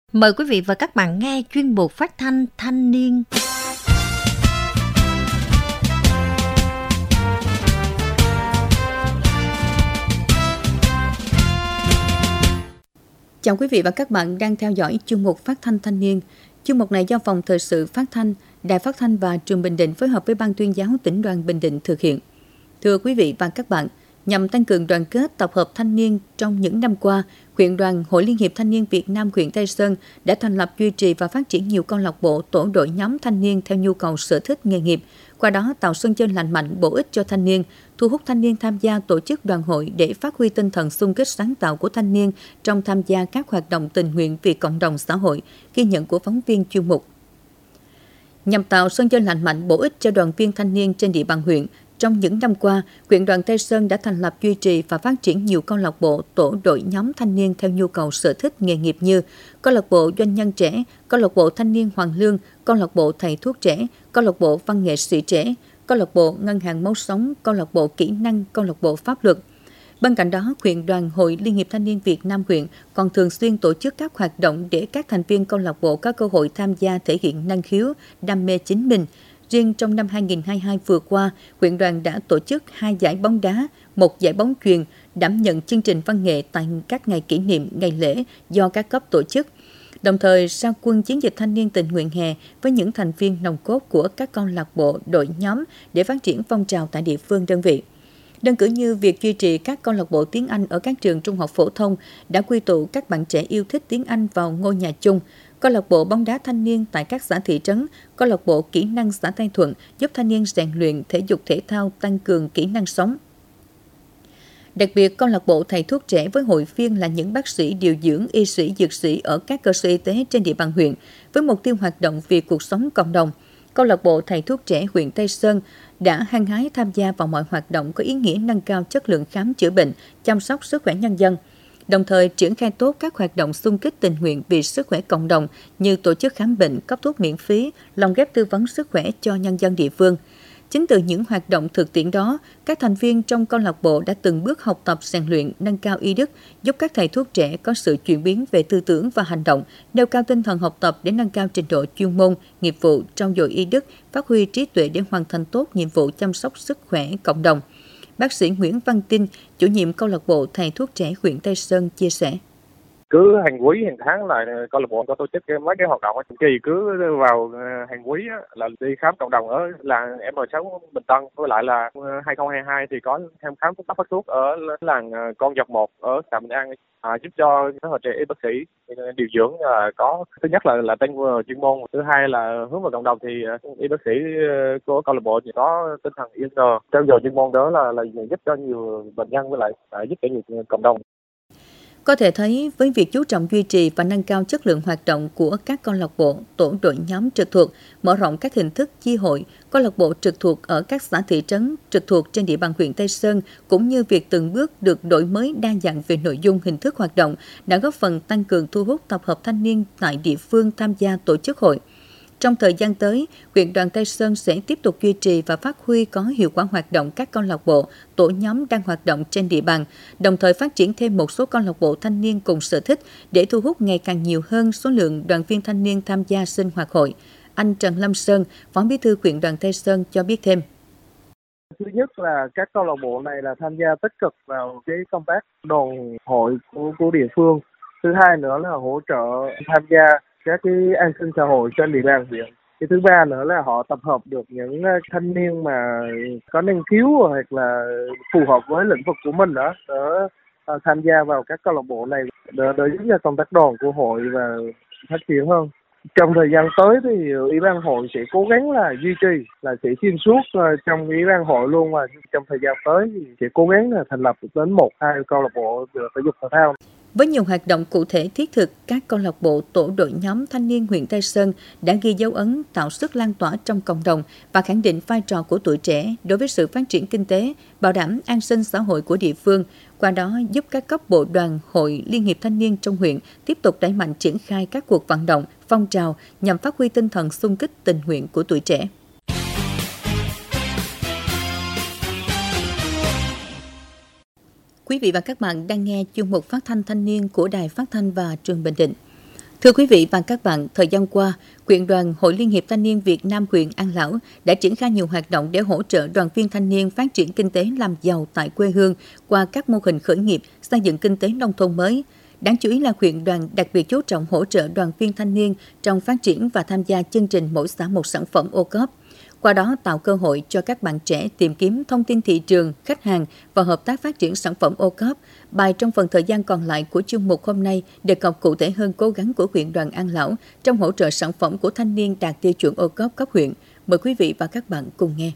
Mời quý vị và các bạn nghe chuyên mục phát thanh thanh niên. Chào quý vị và các bạn đang theo dõi chuyên mục phát thanh thanh niên. Chuyên mục này do Phòng Thời sự Phát thanh, Đài Phát thanh và Truyền Bình Định phối hợp với Ban Tuyên giáo Tỉnh đoàn Bình Định thực hiện. Thưa quý vị và các bạn, nhằm tăng cường đoàn kết tập hợp thanh niên trong những năm qua, huyện đoàn Hội Liên hiệp Thanh niên Việt Nam huyện Tây Sơn đã thành lập, duy trì và phát triển nhiều câu lạc bộ, tổ đội nhóm thanh niên theo nhu cầu sở thích nghề nghiệp, qua đó tạo sân chơi lành mạnh, bổ ích cho thanh niên, thu hút thanh niên tham gia tổ chức đoàn hội để phát huy tinh thần xung kích sáng tạo của thanh niên trong tham gia các hoạt động tình nguyện vì cộng đồng xã hội, ghi nhận của phóng viên chuyên mục. Nhằm tạo sân chơi lành mạnh, bổ ích cho đoàn viên thanh niên trên địa bàn huyện, trong những năm qua, huyện đoàn Tây Sơn đã thành lập, duy trì và phát triển nhiều câu lạc bộ, tổ đội nhóm thanh niên theo nhu cầu sở thích nghề nghiệp như câu lạc bộ doanh nhân trẻ, câu lạc bộ thanh niên Hoàng Lương, câu lạc bộ thầy thuốc trẻ, câu lạc bộ văn nghệ sĩ trẻ, câu lạc bộ ngân hàng máu sống, câu lạc bộ kỹ năng, câu lạc bộ pháp luật. Bên cạnh đó, huyện đoàn Hội Liên hiệp Thanh niên Việt Nam huyện còn thường xuyên tổ chức các hoạt động để các thành viên câu lạc bộ có cơ hội tham gia thể hiện năng khiếu, đam mê chính mình. Riêng trong năm 2022 vừa qua, huyện đoàn đã tổ chức 2 giải bóng đá, 1 giải bóng chuyền, đảm nhận chương trình văn nghệ tại các ngày kỷ niệm, ngày lễ do các cấp tổ chức. Đồng thời, ra quân chiến dịch thanh niên tình nguyện hè với những thành viên nòng cốt của các câu lạc bộ, đội nhóm để phát triển phong trào tại địa phương đơn vị. Đơn cử như việc duy trì các câu lạc bộ tiếng Anh ở các trường trung học phổ thông đã quy tụ các bạn trẻ yêu thích tiếng Anh vào ngôi nhà chung. Câu lạc bộ bóng đá thanh niên tại các xã thị trấn, câu lạc bộ kỹ năng xã Tây Thuận giúp thanh niên rèn luyện thể dục thể thao, tăng cường kỹ năng sống. Đặc biệt, câu lạc bộ thầy thuốc trẻ với hội viên là những bác sĩ điều dưỡng, y sĩ, dược sĩ ở các cơ sở y tế trên địa bàn huyện với mục tiêu hoạt động vì cuộc sống cộng đồng. Câu lạc bộ thầy thuốc trẻ huyện Tây Sơn đã hăng hái tham gia vào mọi hoạt động có ý nghĩa nâng cao chất lượng khám chữa bệnh, chăm sóc sức khỏe nhân dân. Đồng thời triển khai tốt các hoạt động xung kích tình nguyện vì sức khỏe cộng đồng như tổ chức khám bệnh, cấp thuốc miễn phí, lồng ghép tư vấn sức khỏe cho nhân dân địa phương. Chính từ những hoạt động thực tiễn đó, các thành viên trong câu lạc bộ đã từng bước học tập rèn luyện, nâng cao y đức, giúp các thầy thuốc trẻ có sự chuyển biến về tư tưởng và hành động, nêu cao tinh thần học tập để nâng cao trình độ chuyên môn, nghiệp vụ, trau dồi y đức, phát huy trí tuệ để hoàn thành tốt nhiệm vụ chăm sóc sức khỏe cộng đồng. Bác sĩ Nguyễn Văn Tinh, chủ nhiệm câu lạc bộ thầy thuốc trẻ huyện Tây Sơn chia sẻ. Cứ hàng quý hàng tháng là câu lạc bộ có tổ chức mấy cái hoạt động kỳ, cứ vào hàng quý là đi khám cộng đồng ở làng M6 Bình Tân, với lại là 2022 thì có thăm khám cấp phát thuốc ở làng Con Dọc 1 ở xã Bình An, giúp cho các hội trẻ y bác sĩ điều dưỡng có thứ nhất là tăng chuyên môn, thứ hai là hướng vào cộng đồng thì y bác sĩ của câu lạc bộ thì có tinh thần yêu nghề, trau dồi chuyên môn đó là giúp cho nhiều bệnh nhân với lại giúp cho nhiều cộng đồng. Có thể thấy, với việc chú trọng duy trì và nâng cao chất lượng hoạt động của các câu lạc bộ, tổ đội nhóm trực thuộc, mở rộng các hình thức chi hội, câu lạc bộ trực thuộc ở các xã thị trấn trực thuộc trên địa bàn huyện Tây Sơn, cũng như việc từng bước được đổi mới đa dạng về nội dung, hình thức hoạt động, đã góp phần tăng cường thu hút tập hợp thanh niên tại địa phương tham gia tổ chức hội. Trong thời gian tới, huyện đoàn Tây Sơn sẽ tiếp tục duy trì và phát huy có hiệu quả hoạt động các câu lạc bộ, tổ nhóm đang hoạt động trên địa bàn, đồng thời phát triển thêm một số câu lạc bộ thanh niên cùng sở thích để thu hút ngày càng nhiều hơn số lượng đoàn viên thanh niên tham gia sinh hoạt hội. Anh Trần Lâm Sơn, Phó Bí thư huyện đoàn Tây Sơn cho biết thêm. Thứ nhất là các câu lạc bộ này là tham gia tích cực vào cái công tác đoàn hội của địa phương. Thứ hai nữa là hỗ trợ tham gia các cái an sinh xã hội trên địa bàn huyện. Cái thứ ba nữa là họ tập hợp được những thanh niên mà có năng khiếu hoặc là phù hợp với lĩnh vực của mình đó để tham gia vào các câu lạc bộ này để giúp cho công tác đoàn của hội và phát triển hơn. Trong thời gian tới thì Ủy ban hội sẽ cố gắng là duy trì, là sẽ xuyên suốt trong Ủy ban hội luôn, và trong thời gian tới thì sẽ cố gắng là thành lập đến 1-2 câu lạc bộ thể dục thể thao. Với nhiều hoạt động cụ thể thiết thực, các câu lạc bộ, tổ đội nhóm thanh niên huyện Tây Sơn đã ghi dấu ấn, tạo sức lan tỏa trong cộng đồng và khẳng định vai trò của tuổi trẻ đối với sự phát triển kinh tế, bảo đảm an sinh xã hội của địa phương. Qua đó giúp các cấp bộ đoàn, hội, liên hiệp thanh niên trong huyện tiếp tục đẩy mạnh triển khai các cuộc vận động, phong trào nhằm phát huy tinh thần xung kích tình nguyện của tuổi trẻ. Quý vị và các bạn đang nghe chuyên mục phát thanh thanh niên của Đài Phát thanh và Truyền Bình Định. Thưa quý vị và các bạn, thời gian qua, Huyện đoàn Hội Liên hiệp Thanh niên Việt Nam huyện An Lão đã triển khai nhiều hoạt động để hỗ trợ đoàn viên thanh niên phát triển kinh tế làm giàu tại quê hương qua các mô hình khởi nghiệp, xây dựng kinh tế nông thôn mới. Đáng chú ý là huyện đoàn đặc biệt chú trọng hỗ trợ đoàn viên thanh niên trong phát triển và tham gia chương trình mỗi xã một sản phẩm ô cốp. Qua đó tạo cơ hội cho các bạn trẻ tìm kiếm thông tin thị trường, khách hàng và hợp tác phát triển sản phẩm ô cốp. Bài trong phần thời gian còn lại của chương mục hôm nay đề cập cụ thể hơn cố gắng của huyện đoàn An Lão trong hỗ trợ sản phẩm của thanh niên đạt tiêu chuẩn ô cốp cấp huyện. Mời quý vị và các bạn cùng nghe.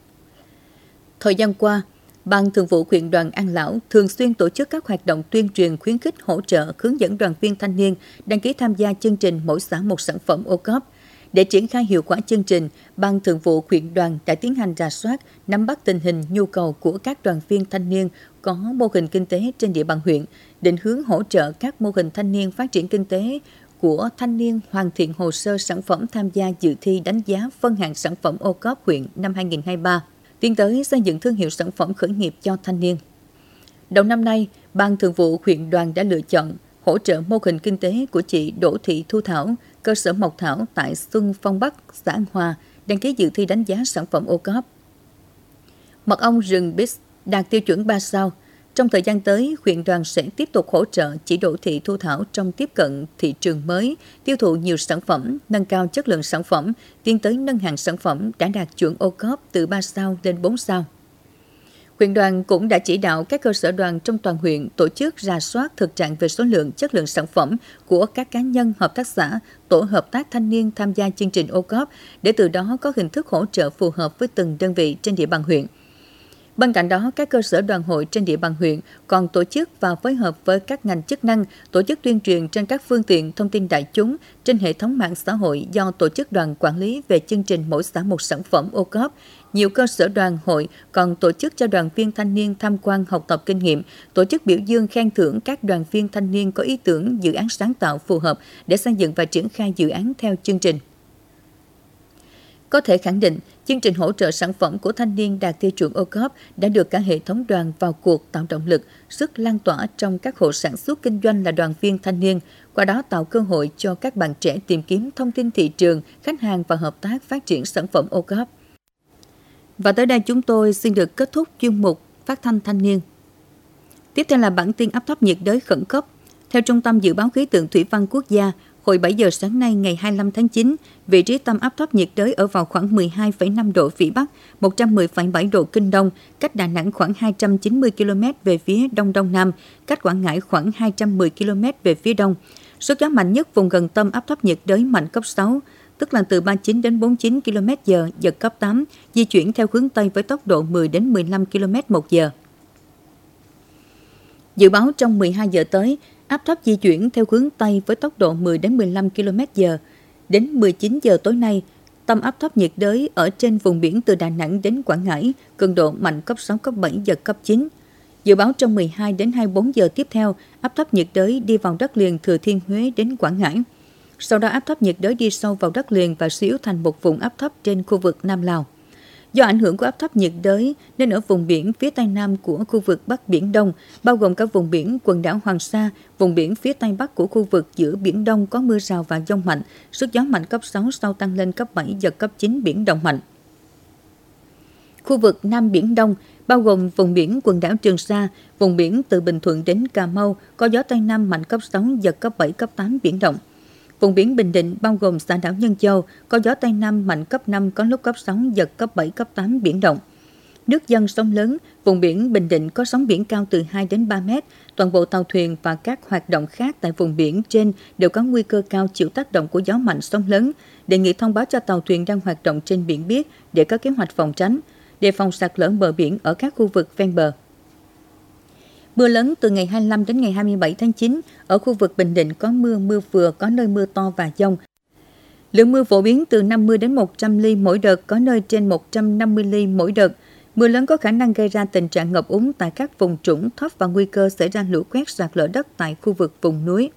Thời gian qua, Ban Thường vụ huyện đoàn An Lão thường xuyên tổ chức các hoạt động tuyên truyền khuyến khích hỗ trợ hướng dẫn đoàn viên thanh niên đăng ký tham gia chương trình mỗi xã một sản phẩm ô cốp. Để triển khai hiệu quả chương trình, Ban Thường vụ huyện đoàn đã tiến hành rà soát, nắm bắt tình hình nhu cầu của các đoàn viên thanh niên có mô hình kinh tế trên địa bàn huyện, định hướng hỗ trợ các mô hình thanh niên phát triển kinh tế của thanh niên hoàn thiện hồ sơ sản phẩm tham gia dự thi đánh giá phân hạng sản phẩm ô cốp huyện năm 2023, tiến tới xây dựng thương hiệu sản phẩm khởi nghiệp cho thanh niên. Đầu năm nay, Ban Thường vụ huyện đoàn đã lựa chọn hỗ trợ mô hình kinh tế của chị Đỗ Thị Thu Thảo, cơ sở Mộc Thảo tại Xuân Phong Bắc, xã An Hòa, đăng ký dự thi đánh giá sản phẩm ô cốp. Mật ong rừng Bix đạt tiêu chuẩn 3 sao. Trong thời gian tới, huyện đoàn sẽ tiếp tục hỗ trợ chị Đỗ Thị Thu Thảo trong tiếp cận thị trường mới, tiêu thụ nhiều sản phẩm, nâng cao chất lượng sản phẩm, tiến tới nâng hạng sản phẩm đã đạt chuẩn ô cốp từ 3 sao lên 4 sao. Huyện đoàn cũng đã chỉ đạo các cơ sở đoàn trong toàn huyện tổ chức rà soát thực trạng về số lượng, chất lượng sản phẩm của các cá nhân, hợp tác xã, tổ hợp tác thanh niên tham gia chương trình ô cốp để từ đó có hình thức hỗ trợ phù hợp với từng đơn vị trên địa bàn huyện. Bên cạnh đó, các cơ sở đoàn hội trên địa bàn huyện còn tổ chức và phối hợp với các ngành chức năng tổ chức tuyên truyền trên các phương tiện thông tin đại chúng trên hệ thống mạng xã hội do tổ chức đoàn quản lý về chương trình mỗi xã một sản phẩm ô cốp. Nhiều cơ sở đoàn hội còn tổ chức cho đoàn viên thanh niên tham quan học tập kinh nghiệm, tổ chức biểu dương khen thưởng các đoàn viên thanh niên có ý tưởng dự án sáng tạo phù hợp để xây dựng và triển khai dự án theo chương trình. Có thể khẳng định, chương trình hỗ trợ sản phẩm của thanh niên đạt tiêu chuẩn ô cốp đã được cả hệ thống đoàn vào cuộc tạo động lực, sức lan tỏa trong các hộ sản xuất kinh doanh là đoàn viên thanh niên, qua đó tạo cơ hội cho các bạn trẻ tìm kiếm thông tin thị trường, khách hàng và hợp tác phát triển sản phẩm ô cốp. Và tới đây chúng tôi xin được kết thúc chuyên mục Phát thanh thanh niên. Tiếp theo là bản tin áp thấp nhiệt đới khẩn cấp. Theo Trung tâm Dự báo Khí tượng Thủy văn Quốc gia, hồi 7 giờ sáng nay ngày 25 tháng 9, vị trí tâm áp thấp nhiệt đới ở vào khoảng 12,5 độ Vĩ Bắc, 110,7 độ Kinh Đông, cách Đà Nẵng khoảng 290 km về phía Đông Đông Nam, cách Quảng Ngãi khoảng 210 km về phía Đông. Sức gió mạnh nhất vùng gần tâm áp thấp nhiệt đới mạnh cấp 6, tức là từ 39 đến 49 km/h, giật cấp 8, di chuyển theo hướng Tây với tốc độ 10 đến 15 km/h. Dự báo trong 12 giờ tới, áp thấp di chuyển theo hướng Tây với tốc độ 10 đến 15 km/h. Đến 19 giờ tối nay, tâm áp thấp nhiệt đới ở trên vùng biển từ Đà Nẵng đến Quảng Ngãi, cường độ mạnh cấp 6, cấp 7, giật cấp 9. Dự báo trong 12 đến 24 giờ tiếp theo, áp thấp nhiệt đới đi vào đất liền Thừa Thiên Huế đến Quảng Ngãi. Sau đó áp thấp nhiệt đới đi sâu vào đất liền và suy yếu thành một vùng áp thấp trên khu vực Nam Lào. Do ảnh hưởng của áp thấp nhiệt đới nên ở vùng biển phía tây nam của khu vực Bắc Biển Đông, bao gồm cả vùng biển quần đảo Hoàng Sa, vùng biển phía tây bắc của khu vực giữa Biển Đông có mưa rào và dông mạnh, sức gió mạnh cấp 6 sau tăng lên cấp 7, giật cấp 9, biển động mạnh. Khu vực Nam Biển Đông, bao gồm vùng biển quần đảo Trường Sa, vùng biển từ Bình Thuận đến Cà Mau có gió Tây Nam mạnh cấp 6, giật cấp 7, cấp 8, biển động. Vùng biển Bình Định bao gồm xã đảo Nhân Châu có gió Tây Nam mạnh cấp 5, có lúc cấp 6, giật cấp 7, cấp 8, biển động. Nước dâng sóng lớn, vùng biển Bình Định có sóng biển cao từ 2 đến 3 mét. Toàn bộ tàu thuyền và các hoạt động khác tại vùng biển trên đều có nguy cơ cao chịu tác động của gió mạnh sóng lớn. Đề nghị thông báo cho tàu thuyền đang hoạt động trên biển biết để có kế hoạch phòng tránh, đề phòng sạt lở bờ biển ở các khu vực ven bờ. Mưa lớn từ ngày 25 đến ngày 27 tháng 9, ở khu vực Bình Định có mưa, mưa vừa, có nơi mưa to và dông. Lượng mưa phổ biến từ 50 đến 100 ly mỗi đợt, có nơi trên 150 ly mỗi đợt. Mưa lớn có khả năng gây ra tình trạng ngập úng tại các vùng trũng thấp và nguy cơ xảy ra lũ quét sạt lở đất tại khu vực vùng núi.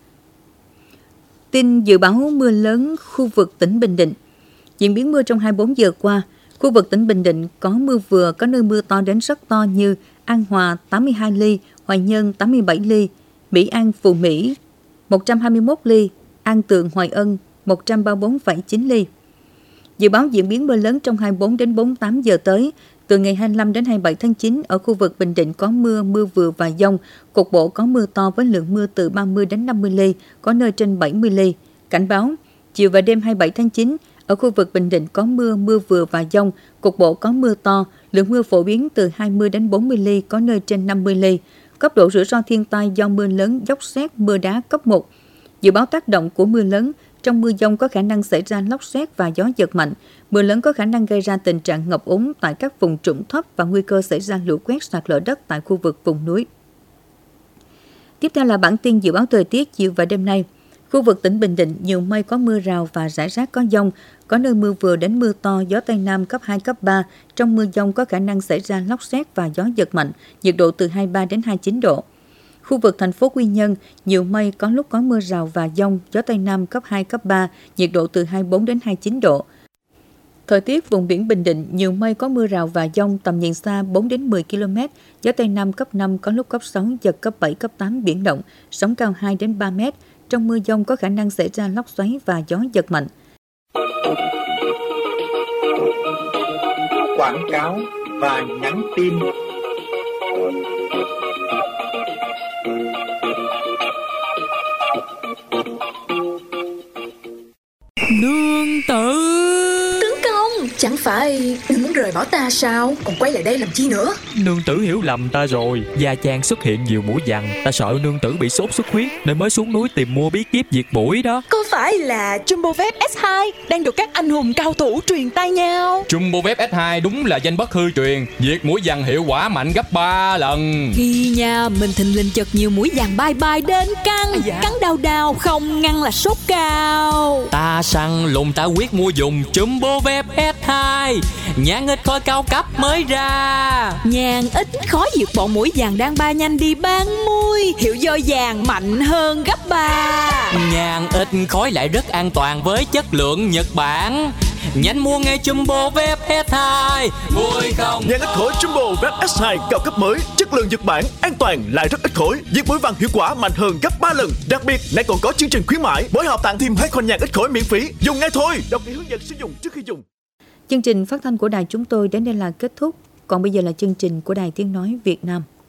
Tin dự báo mưa lớn khu vực tỉnh Bình Định. Diễn biến mưa trong 24 giờ qua, khu vực tỉnh Bình Định có mưa vừa, có nơi mưa to đến rất to như An Hòa 82 ly, Hoài Nhơn 87 ly, Mỹ An Phú Mỹ 121 ly, An Tường, Hoài Ân 134,9 ly. Dự báo diễn biến mưa lớn trong 24 đến 48 giờ tới, từ ngày 25 đến 27 tháng 9 ở khu vực Bình Định có mưa, mưa vừa và dông, cục bộ có mưa to với lượng mưa từ 30 đến 50 ly, có nơi trên 70 ly. Cảnh báo, chiều và đêm 27 tháng 9 ở khu vực Bình Định có mưa, mưa vừa và dông, cục bộ có mưa to, lượng mưa phổ biến từ 20 đến 40 ly, có nơi trên 50 ly. Cấp độ rủi ro thiên tai do mưa lớn, dốc sét, mưa đá cấp 1. Dự báo tác động của mưa lớn, trong mưa dông có khả năng xảy ra lốc sét và gió giật mạnh. Mưa lớn có khả năng gây ra tình trạng ngập úng tại các vùng trũng thấp và nguy cơ xảy ra lũ quét, sạt lở đất tại khu vực vùng núi. Tiếp theo là bản tin dự báo thời tiết chiều và đêm nay. Khu vực tỉnh Bình Định nhiều mây, có mưa rào và rải rác có dông, có nơi mưa vừa đến mưa to, gió Tây Nam cấp 2, cấp 3. Trong mưa dông có khả năng xảy ra lốc sét và gió giật mạnh, nhiệt độ từ 23 đến 29 độ. Khu vực thành phố Quy Nhơn, nhiều mây, có lúc có mưa rào và dông, gió Tây Nam cấp 2, cấp 3, nhiệt độ từ 24 đến 29 độ. Thời tiết vùng biển Bình Định, nhiều mây, có mưa rào và dông, tầm nhìn xa 4 đến 10 km, gió Tây Nam cấp 5, có lúc cấp 6, giật cấp 7, cấp 8, biển động, sóng cao 2 đến 3 mét. Trong mưa dông có khả năng xảy ra lốc xoáy và gió giật mạnh. Quảng cáo và nhắn tin. Nương tử. Tướng công, chẳng phải muốn rời bỏ ta sao? Còn quay lại đây làm chi nữa? Nương tử hiểu lầm ta rồi. Gia Trang xuất hiện nhiều muỗi vằn, ta sợ nương tử bị sốt xuất huyết nên mới xuống núi tìm mua bí kíp diệt muỗi đó. Có phải là Jumbovep S2 đang được các anh hùng cao thủ truyền tai nhau? Jumbovep S2 đúng là danh bất hư truyền, diệt muỗi vằn hiệu quả mạnh gấp 3 lần. Khi nhà mình thình lình chợt nhiều muỗi vằn bay bay đến cắn, cắn đau đau không ngăn là sốt cao. Ta săn lùng ta quyết mua dùng Jumbovep S2, nhãn ít khói cao cấp mới ra. Nhàn ít khói diệt bọn muỗi vằn đang bay nhanh đi bán mui, hiệu do vàng mạnh hơn gấp 3. Nhàn ít khói lại rất an toàn với chất lượng Nhật Bản. Nhanh mua ngay Jumbovep S2. Muỗi không nhãn ít khói Jumbovep S2 cao cấp mới, chất lượng Nhật Bản, an toàn lại rất ít khói, diệt muỗi vằn hiệu quả mạnh hơn gấp 3 lần. Đặc biệt, nay còn có chương trình khuyến mãi, mỗi hộp tặng thêm 2 con nhãn ít khói miễn phí. Dùng ngay thôi, đọc kỹ hướng dẫn sử dụng trước khi dùng. Chương trình phát thanh của đài chúng tôi đến đây là kết thúc. Còn bây giờ là chương trình của Đài Tiếng Nói Việt Nam.